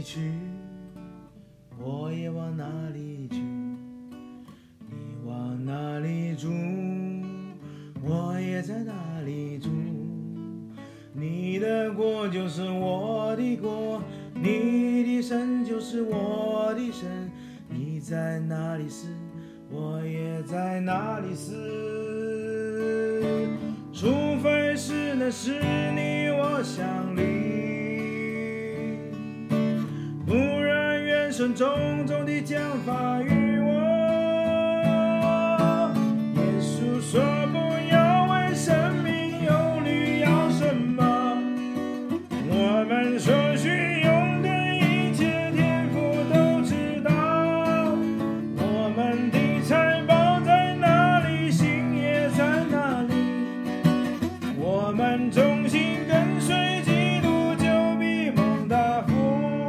去，我也往哪里去。你往哪里住，我也在哪里住。你的国就是我的国，你的神就是我的神。你在哪里死，我也在哪里死。除非是能使你我相离，不然愿神重重地降罚于我。耶稣说不要为生命忧虑，要什么？我们所需用的一切，天父都知道。我们的财宝在哪里，心也在哪里。我们忠心跟随基督，就必蒙大福。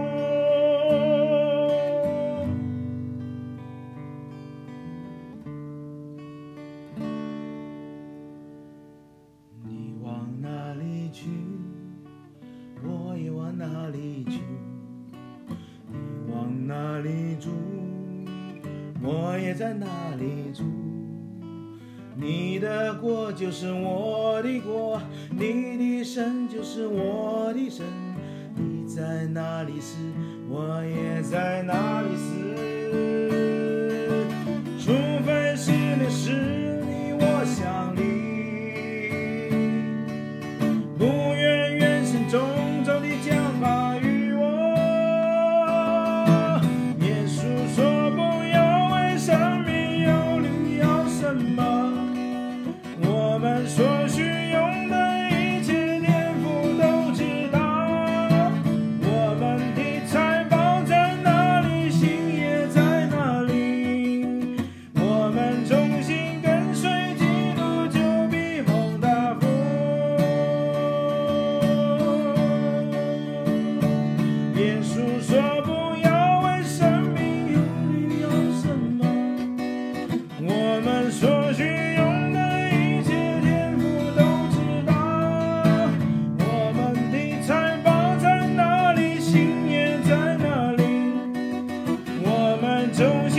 你往哪里去，我也往哪里去。你往哪里住，我也在哪里住。你的国就是我的国，你的神就是我的神。你在哪里死，我也在哪里死。除非是能使你我相离，不愿愿神重重地降罚于我。耶稣说不要为生命忧虑，要什么？我们所需用的一切，天父都知道。我们的财宝在哪里，心也在哪里。我们忠心跟随基督，就必蒙大福。耶稣说不要为生命忧虑，要什么？我们所需用的一切，天父都知道。我们的财宝在哪里，心也在哪里。我们忠